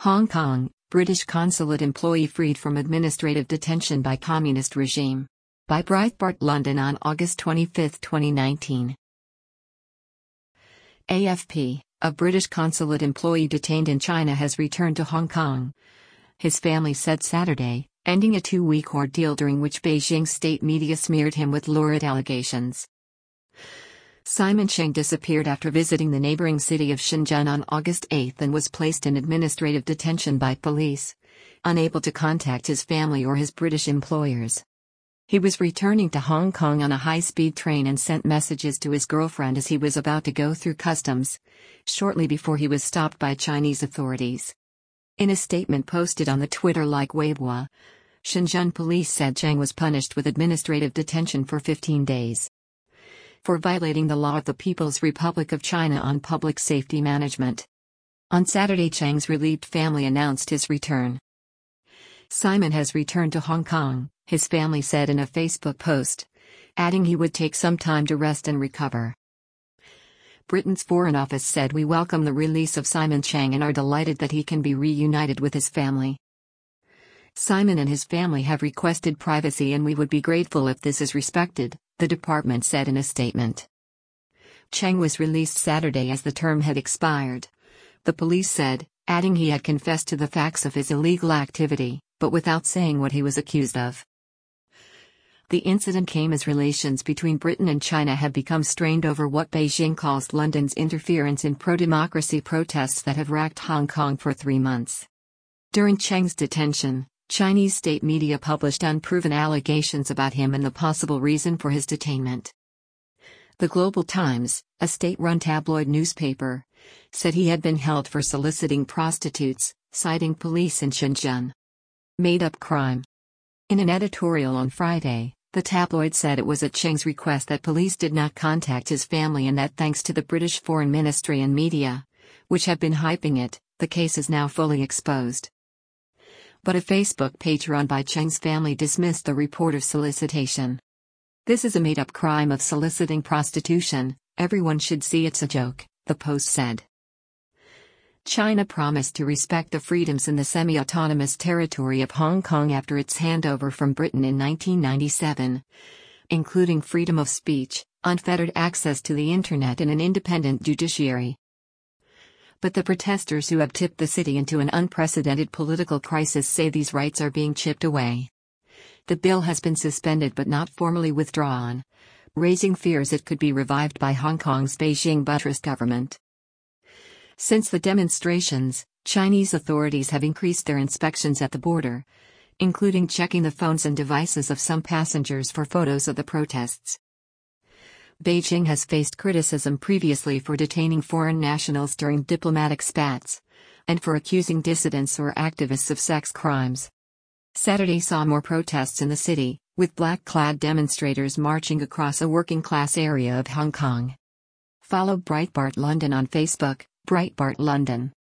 Hong Kong, British consulate employee freed from administrative detention by communist regime. By Breitbart London on August 25, 2019. AFP, a British consulate employee detained in China has returned to Hong Kong. His family said Saturday, ending a 2-week ordeal during which Beijing state media smeared him with lurid allegations. Simon Cheng disappeared after visiting the neighboring city of Shenzhen on August 8 and was placed in administrative detention by police, unable to contact his family or his British employers. He was returning to Hong Kong on a high-speed train and sent messages to his girlfriend as he was about to go through customs, shortly before he was stopped by Chinese authorities. In a statement posted on the Twitter-like Weibo, Shenzhen police said Cheng was punished with administrative detention for 15 days. For violating the law of the People's Republic of China on public safety management. On Saturday, Cheng's relieved family announced his return. Simon has returned to Hong Kong, his family said in a Facebook post, adding he would take some time to rest and recover. Britain's Foreign Office said, "We welcome the release of Simon Cheng and are delighted that he can be reunited with his family. Simon and his family have requested privacy and we would be grateful if this is respected," the department said in a statement. Cheng was released Saturday as the term had expired, the police said, adding he had confessed to the facts of his illegal activity, but without saying what he was accused of. The incident came as relations between Britain and China have become strained over what Beijing calls London's interference in pro-democracy protests that have racked Hong Kong for 3 months. During Cheng's detention, Chinese state media published unproven allegations about him and the possible reason for his detainment. The Global Times, a state-run tabloid newspaper, said he had been held for soliciting prostitutes, citing police in Shenzhen. Made-up crime. In an editorial on Friday, the tabloid said it was at Cheng's request that police did not contact his family and that thanks to the British Foreign Ministry and media, which have been hyping it, the case is now fully exposed. But a Facebook page run by Cheng's family dismissed the report of solicitation. "This is a made-up crime of soliciting prostitution, everyone should see it's a joke," the post said. China promised to respect the freedoms in the semi-autonomous territory of Hong Kong after its handover from Britain in 1997, including freedom of speech, unfettered access to the internet and an independent judiciary. But the protesters who have tipped the city into an unprecedented political crisis say these rights are being chipped away. The bill has been suspended but not formally withdrawn, raising fears it could be revived by Hong Kong's Beijing-buttressed government. Since the demonstrations, Chinese authorities have increased their inspections at the border, including checking the phones and devices of some passengers for photos of the protests. Beijing has faced criticism previously for detaining foreign nationals during diplomatic spats, and for accusing dissidents or activists of sex crimes. Saturday saw more protests in the city, with black-clad demonstrators marching across a working-class area of Hong Kong. Follow Breitbart London on Facebook, Breitbart London.